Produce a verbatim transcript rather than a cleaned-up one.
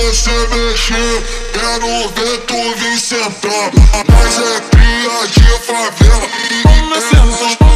você mexer, quero ver tu vir sentar. Mas é cria de favela. Come sentar.